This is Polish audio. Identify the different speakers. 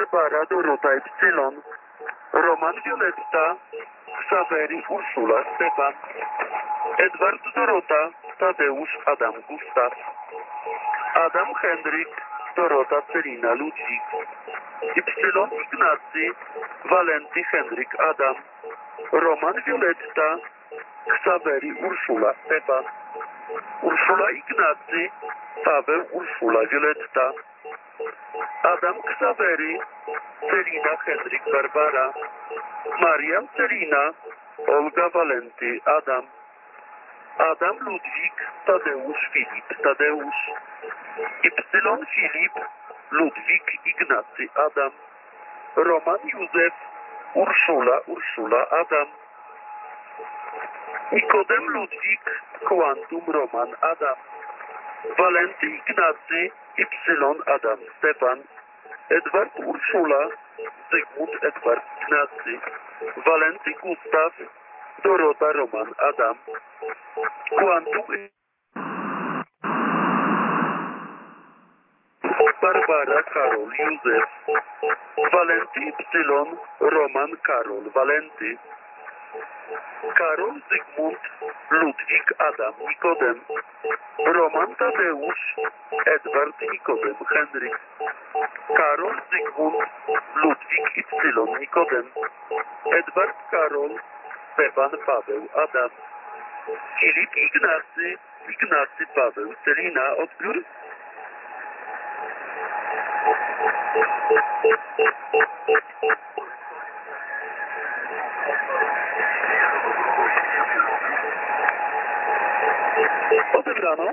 Speaker 1: Barbara, Dorota, Epsilon, Roman, Violetta, Ksawery, Urszula, Stefan, Edward, Dorota, Tadeusz, Adam, Gustaw, Adam, Henryk, Dorota, Celina, Ludwik, Ypsilon, Ignacy, Walenty, Henryk, Adam, Roman, Violetta, Ksawery, Urszula, Stefan, Urszula, Ignacy, Paweł, Urszula, Violetta, Adam, Ksawery, Celina, Henryk, Barbara, Marian, Celina, Olga, Walenty, Adam, Adam, Ludwik, Tadeusz, Filip, Tadeusz, Ypsilon, Filip, Ludwik, Ignacy, Adam, Roman, Józef, Urszula, Urszula, Adam, Nikodem, Ludwik, Quantum, Roman, Adam, Walenty, Ignacy, Ypsilon, Adam, Stefan, Edward, Urszula, Zygmunt, Edward, Ignacy, Walenty, Gustaw, Dorota, Roman, Adam, Quantum, Barbara, Karol, Józef, Walenty, Ypsilon, Roman, Karol, Walenty, Karol, Zygmunt, Ludwik, Adam, Nikodem, Roman, Tadeusz, Edward, Nikodem, Henryk, Karol, Zygmunt, Ludwik, Ypsilon, Nikodem, Edward, Karol, Stefan, Paweł, Adam, Filip, Ignacy, Ignacy, Paweł, Celina, odbiór. Odebrano.